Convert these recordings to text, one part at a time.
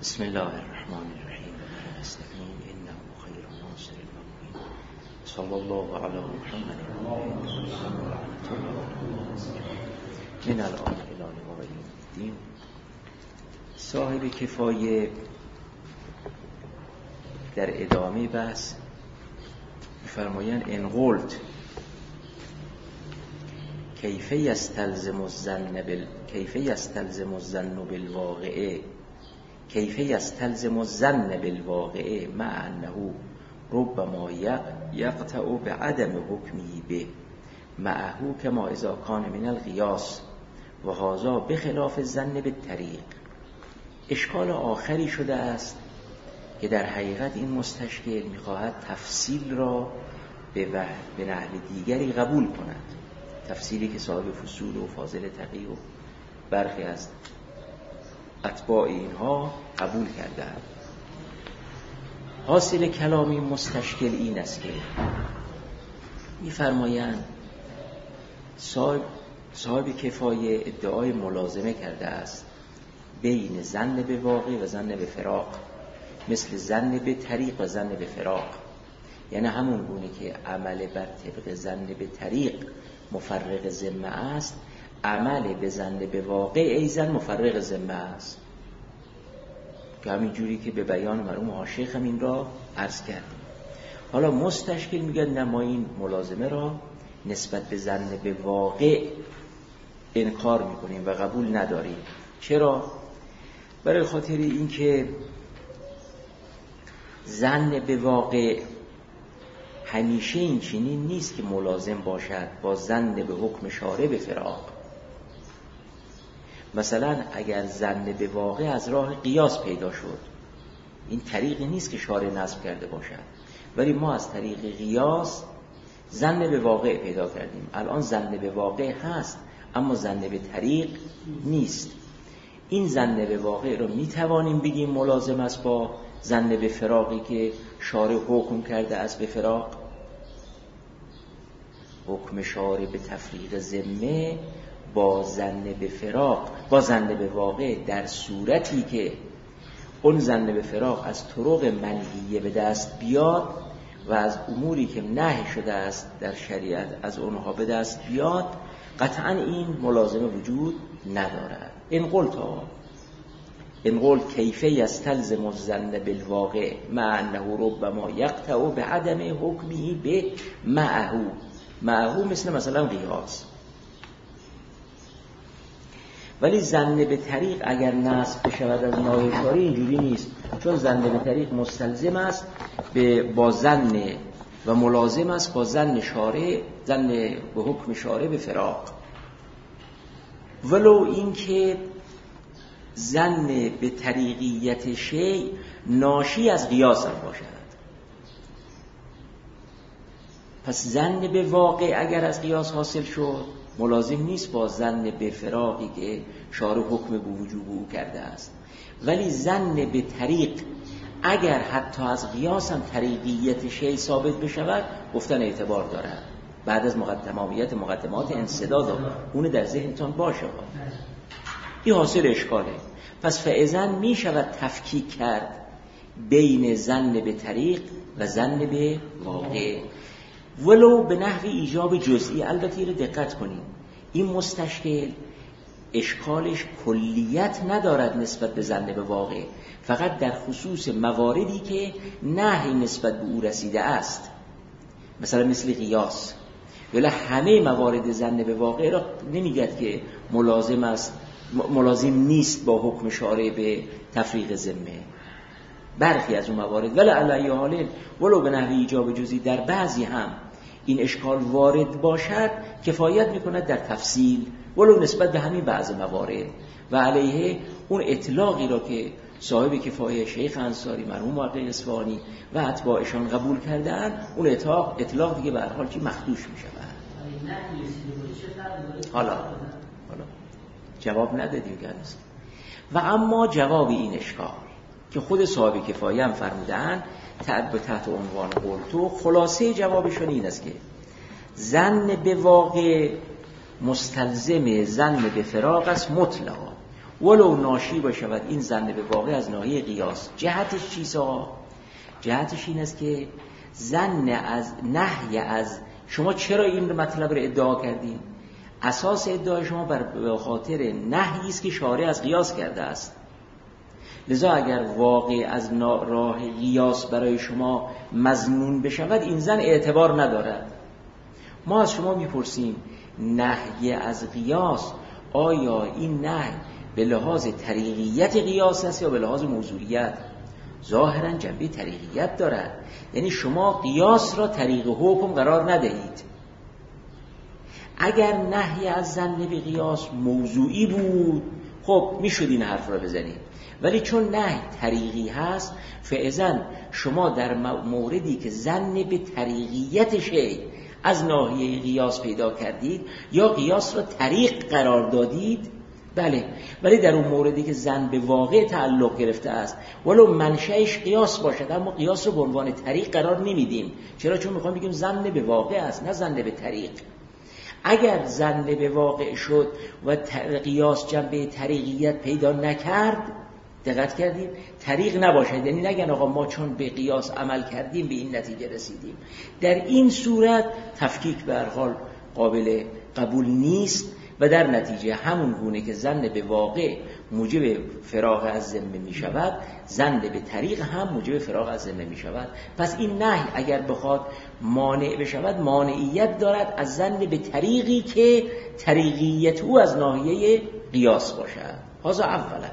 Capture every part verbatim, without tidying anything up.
بسم الله الرحمن الرحیم و نستعین انه خیر ناصر و معین صلی الله علی محمد و آله من الان الی یوم الدین. صاحب کفایه در ادامه بحث می‌فرمایند ان قلت کیف یستلزم الظن بال کیف یستلزم الظن بالواقع کیف یستلزم الظن بالواقع مع انه ربما یقطع بعدم حکمی به معه کما اذا کان من القیاس و هذا بخلاف الظن بالطریق. اشکال آخری شده است که در حقیقت این مستشکل می‌خواهد تفصیل را به, به نحو دیگری قبول کند، تفصیلی که صاحب فصول و فاضل تقی و برخی از اتباع اینها قبول کردند. حاصل کلامی مستشکل این است که می‌فرمایند صاحب صاحب کفایه ادعای ملازمه کرده است بین ظن به واقع و ظن به فراق، مثل ظن به طریق و ظن به فراق. یعنی همون گونه که عمل بر طبق ظن به طریق مفرق ذمه است، عمل به ظن به واقع ایضا مفرق ذمه است، که همین جوری که به بیان مرحوم حاشیه هم این را عرض کردیم. حالا مستشکل میگه نه، ما این ملازمه را نسبت به ظن به واقع انکار میکنیم و قبول نداریم. چرا؟ برای خاطر این که ظن به واقع همیشه این چنین نیست که ملازم باشد با ظن به حکم شارع به فراق. مثلا اگر ظن به واقع از راه قیاس پیدا شد، این طریقی نیست که شارع نصب کرده باشد، ولی ما از طریق قیاس ظن به واقع پیدا کردیم. الان ظن به واقع هست اما ظن به طریق نیست. این ظن به واقع رو میتوانیم بگیم ملازم است با ظن به فراقی که شارع حکم کرده است به فراق. حکم شارع به تفریق ذمه با ظن به فراق با ظن به واقع در صورتی که اون ظن به فراق از طرق منهیه به دست بیاد و از اموری که نهی شده است در شریعت از اونها به دست بیاد، قطعا این ملازمه وجود ندارد. این قلت این قلت کیف یستلزم الظن بالواقع مع انه ربما یقطع بعدم حکمی به معه. معه مثل مثلا قیاس. ولی ظن به طریق اگر نصب بشود از ناحیه شارع اینجوری نیست، چون ظن به طریق مستلزم است به با ظن و ملازم است با ظن شارع، ظن به حکم شارع به فراق. ولو این که ظن به طریقیت شیء ناشی از قیاس هم باشد. پس ظن به واقع اگر از قیاس حاصل شد، ملازم نیست با ظن به فراقی که شارع حکم به وجوب او کرده است. ولی ظن به طریق اگر حتی از قیاس هم طریقیت شیء ثابت بشود، گفتن اعتبار دارد بعد از مقدمامیت مقدمات انسداد. اون در ذهنتان باشه. این حاصل اشکاله. پس فاذا می شود تفکیک کرد بین ظن به طریق و ظن به واقع، ولو به نحو ایجاب جزئی. البته اینو دقت کنید، این مستشکل اشکالش کلیت ندارد نسبت به ظن به واقع، فقط در خصوص مواردی که نهی نسبت به او رسیده است، مثلا مثل قیاس. ولی همه موارد ظن به واقع را نمیگد که ملازم است ملازم نیست با حکم شارع به تفریق ذمه، برخی از اون موارد. ولی علی حال ولو به نحو ایجاب جزئی در بعضی هم این اشکال وارد باشد، کفایت میکند در تفصیل ولو نسبت به همین بعض موارد. و علیه اون اطلاقی را که صاحب کفایه شیخ انصاری مرحوم محقق اصفهانی و اتباعشان قبول کردند، اون اطلاق اطلاق دیگه به هر حال که مخدوش میشود. حالا حالا جواب ندادیم گرست. و اما جواب این اشکال که خود صاحب کفایه هم فرمودند تحت تحت عنوان قلتو، خلاصه جوابشون این است که ظن به واقع مستلزم ظن به فراق است مطلقا. ولو ناشی باشد این ظن به واقع از ناحیه قیاس. جهتش چیست آقا؟ جهتش این است که ظن از نهی از، شما چرا این مطلب رو ادعا کردین؟ اساس ادعای شما بر خاطر نهی است که شارع از قیاس کرده است. لذا اگر واقع از راه قیاس برای شما مظنون بشود این ظن اعتبار ندارد. ما از شما میپرسیم نهی از قیاس آیا این نهی به لحاظ طریقیت قیاس است یا به لحاظ موضوعیت؟ ظاهرا جنبه طریقیت دارد، یعنی شما قیاس را طریق حکم قرار ندهید. اگر نهی از ظن به قیاس موضوعی بود خب میشد این حرف را بزنید، ولی چون نهی طریقی هست فاذا شما در موردی که ظن به طریقیت شیء از ناحیه قیاس پیدا کردید یا قیاس را طریق قرار دادید، بله، ولی در اون موردی که ظن به واقع تعلق گرفته است ولو منشأش قیاس باشد اما قیاس رو به عنوان طریق قرار نمیدیم. چرا؟ چون میخوام بگیم ظن به واقع است نه ظن به طریق. اگر ظن به واقع شد و قیاس جنبه طریقیت پیدا نکرد، دقت کردیم، طریق نباشد، یعنی نگن آقا ما چون به قیاس عمل کردیم به این نتیجه رسیدیم. در این صورت تفکیک به هر حال قابل قبول نیست و در نتیجه همون گونه که ظن به واقع موجب فراغ از ذمه می شود، ظن به طریق هم موجب فراغ از ذمه می شود. پس این نهی اگر بخواد مانع بشود مانعیت دارد از ظن به طریقی که طریقیت او از ناحیه قیاس باشد. هذا اولا.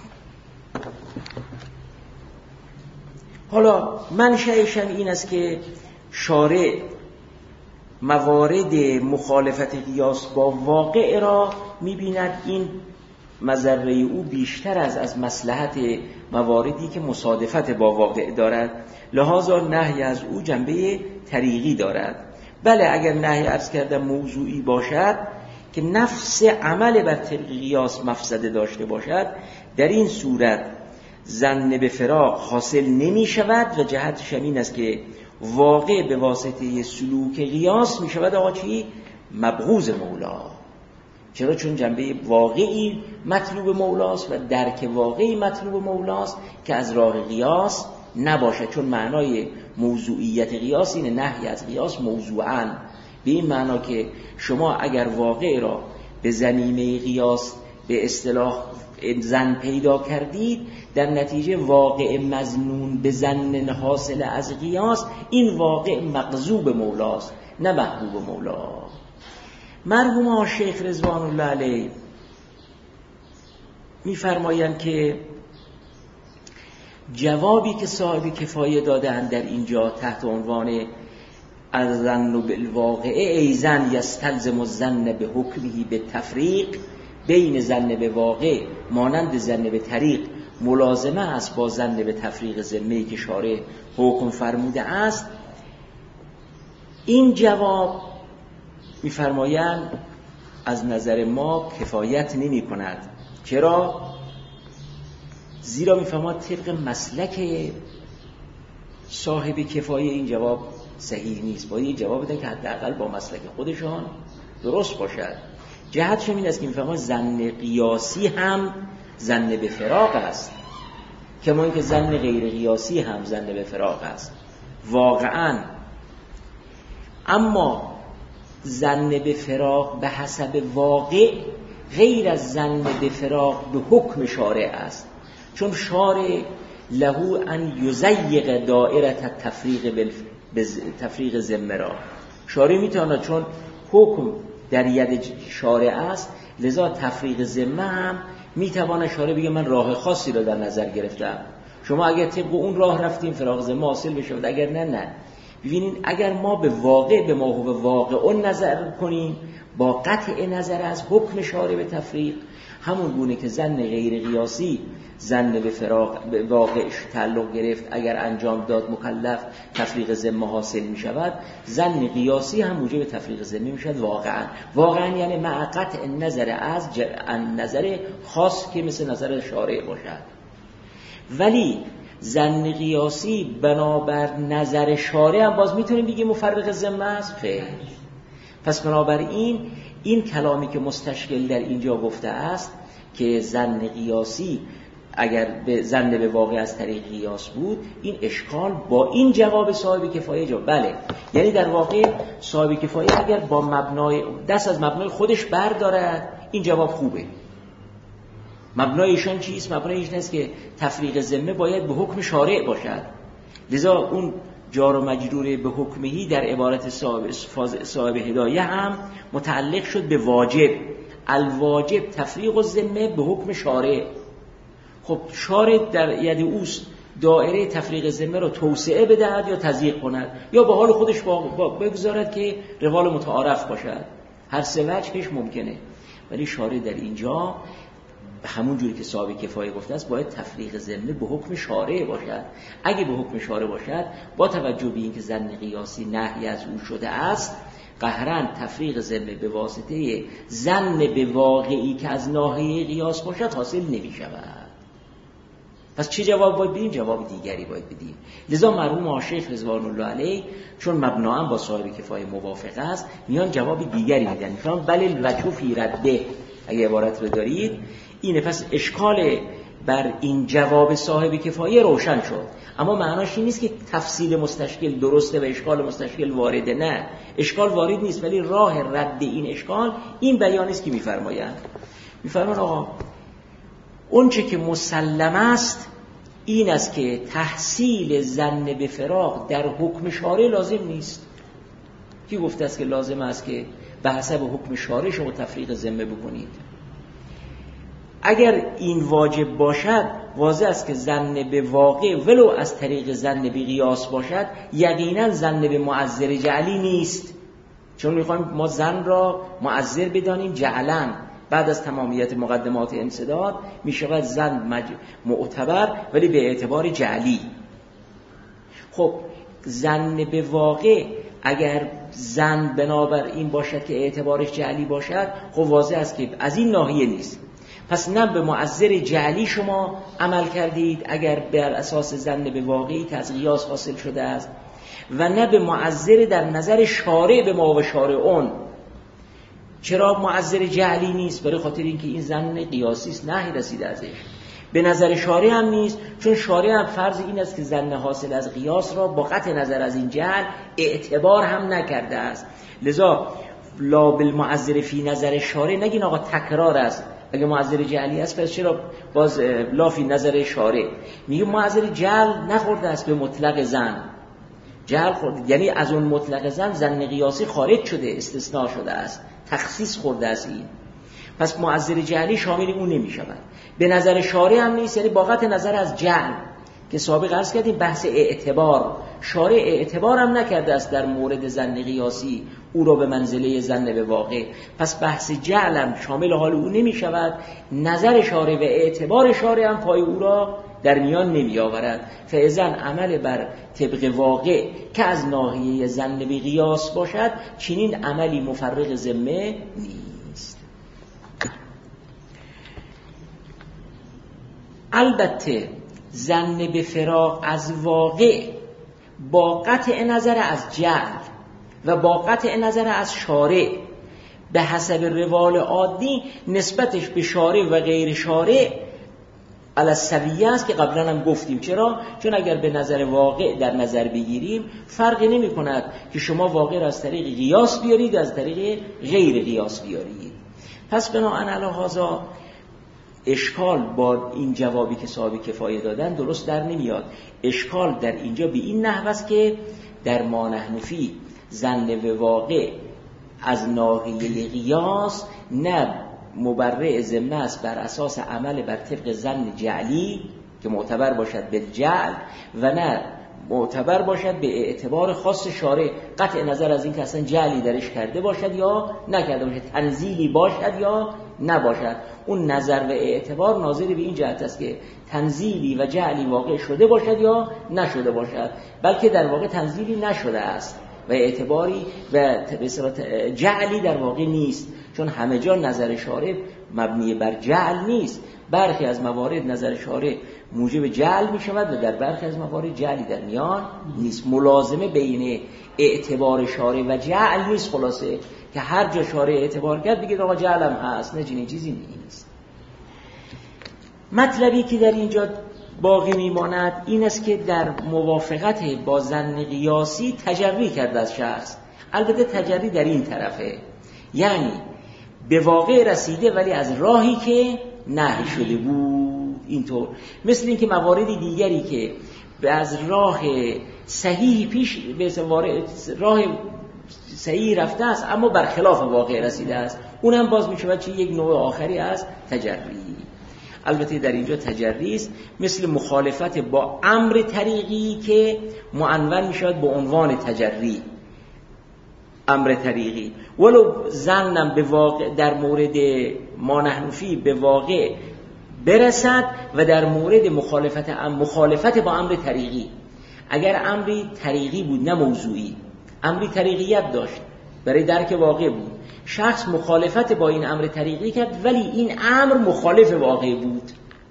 حالا منشأش این است که شارع موارد مخالفت قیاس با واقع را می‌بیند این مضره او بیشتر از از مصلحت مواردی که مصادفت با واقع دارد، لذا نهی از او جنبه طریقی دارد. بله اگر نهی عرض کردم موضوعی باشد که نفس عمل بر طریق قیاس مفسده داشته باشد، در این صورت ظن به فراق حاصل نمی شود و جهتش این است که واقع به واسطه سلوک قیاس می شود آقا چی؟ مبغوض مولا. چرا؟ چون جنبه واقعی مطلوب مولاست و درک واقعی مطلوب مولاست که از راه قیاس نباشد. چون معنای موضوعیت قیاس اینه نهی از قیاس موضوعاً، به این معنا که شما اگر واقع را به زمینه قیاس به اصطلاح ظن پیدا کردید، در نتیجه واقع مظنون به ظن حاصل از قیاس این واقع مغضوب مولاست نه محبوب مولا. مرحوم شیخ رضوان الله علیه می‌فرمایند که جوابی که صاحب کفایه دادند در اینجا تحت عنوان الظن بالواقع ایضا یستلزم الظن به حکمه به تفریق بین ظن به واقع مانند ظن به طریق ملازمه است با ظن به تفریق ذمه‌ای که شارع حکم فرموده است. این جواب می‌فرمایند از نظر ما کفایت نمی کند. چرا؟ زیرا می‌فرماید طبق مسلک صاحب کفایه این جواب صحیح نیست. باید این جواب بدن که حداقل با مسلک خودشان درست باشد. جهتش این است که می‌فرماید ظن قیاسی هم ظن به فراق است، کما اینکه ظن غیر قیاسی هم ظن به فراق است واقعاً. اما ظن به فراق به حسب واقع غیر از ظن به فراق به حکم شارع است، چون شارع له ان یضیق دائره تفریق بل تفریق ذمه را. شارع میتونه چون حکم در ید شارع است لذا تفریق ذمه هم میتونه شارع بگه من راه خاصی رو در نظر گرفتم، شما اگر طبق اون راه رفتین فراق ذمه حاصل بشه، اگر نه نه. ببینین اگر ما به واقع به ما هو واقع اون نظر کنیم با قطع نظر از حکم شارع به تفریق، همون گونه که ظن غیر قیاسی ظن به فراق به واقعش تعلق گرفت اگر انجام داد مکلف تفریق ذمه حاصل می شود، ظن قیاسی هم موجب تفریق ذمه می شود واقعا. واقعا یعنی مع قطع نظر از نظر خاص که مثل نظر شارع باشد. ولی ظن قیاسی بنابر نظر شارع هم باز میتونیم بگیم مفرق ذمه است؟ خیر. پس بنابراین این کلامی که مستشکل در اینجا گفته است که ظن قیاسی اگر به ظن به واقع از طریق قیاس بود، این اشکال با این جواب صاحب کفایه جا. بله، یعنی در واقع صاحب کفایه اگر با مبنای دست از مبنای خودش بردارد، این جواب خوبه. مبنای ایشان چیست؟ مبنای ایشان است که تفریق ذمه باید به حکم شارع باشد، لذا اون جار و مجرور به حکمهی در عبارت صاحب, صاحب هدایه هم متعلق شد به واجب. الواجب تفریق الذمه به حکم شارع. خب شارع در ید اوست دائره تفریق ذمه رو توسعه بدهد یا تضییق کند، یا به حال خودش بگذارد که روال متعارف باشد. هر سه وجهش ممکنه، ولی شارع در اینجا همون جوری که صاحب کفایه گفته است باید تفریق ذمه به حکم شارع باشد. اگه به حکم شارع باشد، با توجه به اینکه ظن قیاسی نهی از او شده است، قهرن تفریق ذمه به واسطه ظن به واقعی که از ناحیه قیاس باشد حاصل نمی شود. پس چه جواب باید بدیم؟ جواب دیگری باید بدیم. لذا مرحوم شیخ رضوان الله علیه چون مبناً با صاحب کفایه موافق است، میان جواب دیگری میدن، میگن بل الوجه فی رده. اگه عبارت رو دارید اینه، پس اشکال بر این جواب صاحب کفایه روشن شد. اما معناش این نیست که تفصیل مستشکل درسته و اشکال مستشکل وارده. نه، اشکال وارد نیست، ولی راه رد این اشکال این بیان است که میفرمایند. میفرمان آقا اون چه که مسلم است این است که تحصیل ظن به فراق در حکم شارع لازم نیست. کی گفته است که لازم است که به حسب حکم شارع شما تفریق ذمه بکنید؟ اگر این واجب باشد، واضح است که ظن به واقع ولو از طریق ظن به قیاس باشد، یقینا ظن به معذر جعلی نیست. چون میخوایم ما ظن را معذر بدانیم جعلن، بعد از تمامیت مقدمات انسداد میشود ظن مج... معتبر ولی به اعتبار جعلی. خب ظن به واقع اگر ظن بنابر این باشد که اعتبارش جعلی باشد، خب واضح است که از این ناحیه نیست. پس نه به معذر جعلی شما عمل کردید اگر بر اساس ظن به واقعی که از قیاس حاصل شده است، و نه به معذر در نظر شارع به ما و شارعون. چرا معذر جعلی نیست؟ برای خاطر اینکه این ظن قیاسی است، نهی رسیده ازش. به نظر شارع هم نیست، چون شارع هم فرض این است که ظن حاصل از قیاس را با قطع نظر از این جعل اعتبار هم نکرده است. لذا لا بالمعذر فی نظر شارع نگین آقا تکرار است. اگه معذر جعلی است پس چرا باز لا فی نظر شارع؟ میگه معذر جعل نخورده است به مطلق ظن. جعل خورده یعنی از اون مطلق ظن ظن قیاسی خارج شده، استثناء شده است، تخصیص خورده است این. پس معذر جعلی شامل اون نمی شود. به نظر شارع هم نیست، یعنی با قطع نظر از جعل که سابق عرض کردیم بحث اعتبار، شارع اعتبار هم نکرده است در مورد ظن قیاسی او را به منزله ظن به واقع. پس بحث جعل هم شامل حال او نمی شود. نظر شارع و اعتبار شارع هم پای او را در میان نمی آورد. فاذن عمل بر طبق واقع که از ناحیه ظن به قیاس باشد، چنین عملی مفرق ذمه نیست. البته ظن به فراق از واقع با قطع نظر از جعل و با قطع نظر از شارع به حسب روال عادی نسبتش به شارع و غیر شارع علی السویه است که قبلا هم گفتیم. چرا؟ چون اگر به نظر واقع در نظر بگیریم فرقی نمی کند که شما واقع را از طریق قیاس بیارید از طریق غیر قیاس بیارید. پس بناهن علی هذا اشکال با این جوابی که صاحب کفایه دادن درست در نمیاد. اشکال در اینجا به این نحو است که در ما نحن فی ظن به واقع از ناحیه قیاس نه مبرئ ذمه است بر اساس عمل بر طبق ظن جعلی که معتبر باشد به جعل، و نه معتبر باشد به اعتبار خاص شارع، قطع نظر از این که اصلا جعلی درش کرده باشد یا نکرده باشد، تنزیلی باشد یا نباشد. اون نظر و اعتبار ناظر به این جهت است که تنزیلی و جعلی واقع شده باشد یا نشده باشد، بلکه در واقع تنزیلی نشده است و اعتباری و جعلی در واقع نیست، چون همه جا نظر شارع مبنی بر جعل نیست. برخی از موارد نظر شارع موجب جعل می شود و در برخی از موارد جعلی در میان نیست. ملازمه بین اعتبار شارع و جعل نیست. خلاصه که هر جا شارع اعتبار کرد بگید آقا جعل هم هست، نه چنین چیزی نیست. مطلبی که در اینجا باقی میماند این است که در موافقت با ظن قیاسی تجری کرده از شخص. البته تجری در این طرفه، یعنی به واقع رسیده ولی از راهی که نهی شده بود. اینطور مثل این که موارد دیگری که از راه صحیح پیش به راه صحیح رفته است اما برخلاف واقع رسیده است، اونم باز میشه چه یک نوع آخری از تجری. البته در اینجا تجری است مثل مخالفت با امر طریقی که معنون میشود به عنوان تجری، امر طریقی، ولو ظنم به واقع در مورد ما نحن فی به واقع برسد و در مورد مخالفت ام مخالفت با امر طریقی، اگر امری طریقی بود نه موضوعی، امری طریقیت داشت برای درک واقع بود، شخص مخالفت با این امر طریقی کرد ولی این امر مخالف واقع بود،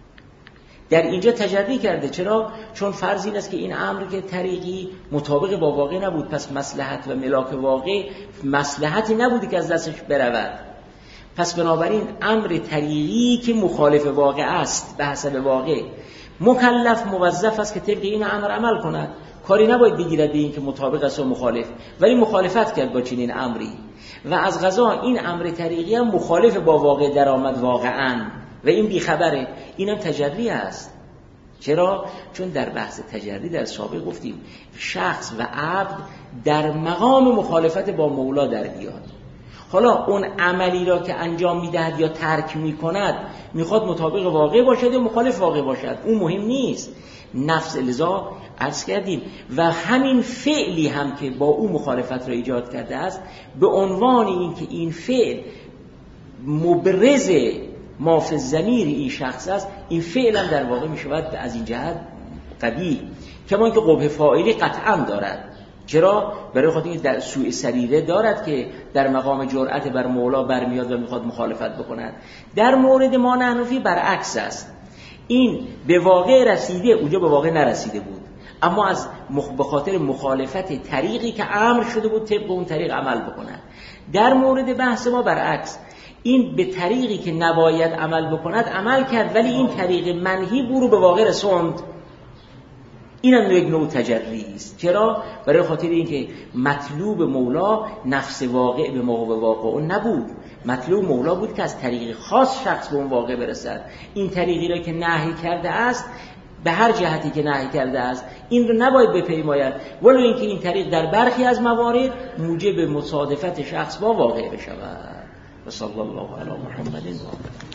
در اینجا تجری کرده. چرا؟ چون فرض این است که این امر که طریقی مطابق با واقع نبود، پس مصلحت و ملاک واقع مصلحتی نبودی که از دستش برود، پس بنابراین امر طریقی که مخالف واقع است به حسب واقع مکلف موظف است که طبق این امر عمل کند، کاری نباید بگیرد به این که مطابق است و مخالف، ولی مخالفت کرد با چنین امری و از قضا این امر طریقی هم مخالف با واقع در آمد واقعا و این بیخبره، اینم تجری است. چرا؟ چون در بحث تجری در سابق گفتیم شخص و عبد در مقام مخالفت با مولا در بیاد. حالا اون عملی را که انجام میدهد یا ترک میکند میخواد مطابق واقع باشد یا مخالف واقع باشد، اون مهم نیست. نفس لذا عرض کردیم و همین فعلی هم که با او مخالفت را ایجاد کرده است به عنوان این که این فعل مبرز ما فی الضمیر این شخص است، این فعل هم در واقع میشود از این جهت قبیح، کما که قبح فاعلی قطعا دارد. چرا؟ برای خاطر اینکه در سوء سریره دارد که در مقام جرأت بر مولا برمیاد و میخواد مخالفت بکند. در مورد ما نحن فی برعکس است، این به واقع رسیده، اونجا به واقع نرسیده بود، اما از مخ... به خاطر مخالفت طریقی که امر شده بود طبق اون طریق عمل بکند. در مورد بحث ما برعکس، این به طریقی که نباید عمل بکند عمل کرد ولی این طریق منهی او رو به واقع رسوند، اینم یک نوع تجری است. چرا؟ برای خاطر اینکه مطلوب مولا نفس واقع به موقع واقع نبود، مطلوب مولا بود که از طریق خاص شخص به اون واقع برسد. این طریقی را که نهی کرده است به هر جهتی که نهی کرده است این رو نباید بپیماید، ولو اینکه این طریق در برخی از موارد موجب مصادفت شخص با واقع بشود. و صلی الله علی محمد.